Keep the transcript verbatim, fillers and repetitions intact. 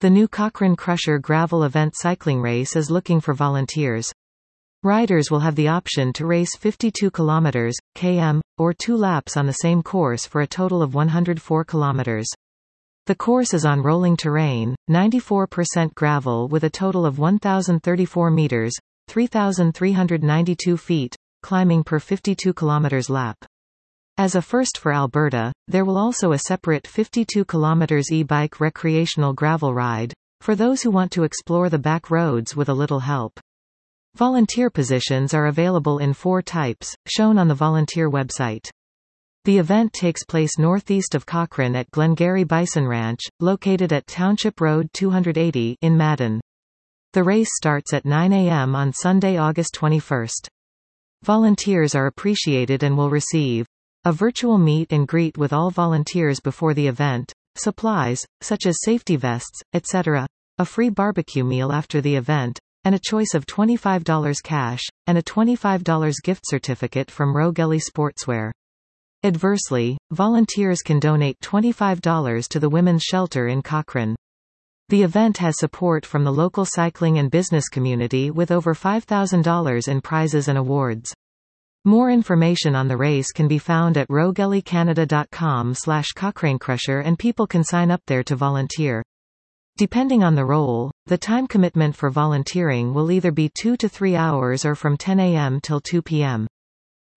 The new Cochrane Crusher Gravel Event cycling race is looking for volunteers. Riders will have the option to race fifty-two kilometers, km, or two laps on the same course for a total of one hundred four kilometers. The course is on rolling terrain, ninety-four percent gravel with a total of one thousand thirty-four meters, three thousand three hundred ninety-two feet, climbing per fifty-two kilometers lap. As a first for Alberta, there will also a separate fifty-two kilometers e-bike recreational gravel ride, for those who want to explore the back roads with a little help. Volunteer positions are available in four types, shown on the volunteer website. The event takes place northeast of Cochrane at Glengarry Bison Ranch, located at Township Road two hundred eighty in Madden. The race starts at nine a m on Sunday, August twenty-first. Volunteers are appreciated and will receive a virtual meet and greet with all volunteers before the event, supplies, such as safety vests, et cetera, a free barbecue meal after the event, and a choice of twenty-five dollars cash, and a twenty-five dollars gift certificate from Rogelli Sportswear. Adversely, volunteers can donate twenty-five dollars to the Women's Shelter in Cochrane. The event has support from the local cycling and business community with over five thousand dollars in prizes and awards. More information on the race can be found at rogelli canada dot com slash cochranecrusher, and people can sign up there to volunteer. Depending on the role, the time commitment for volunteering will either be two to three hours or from ten a m till two p m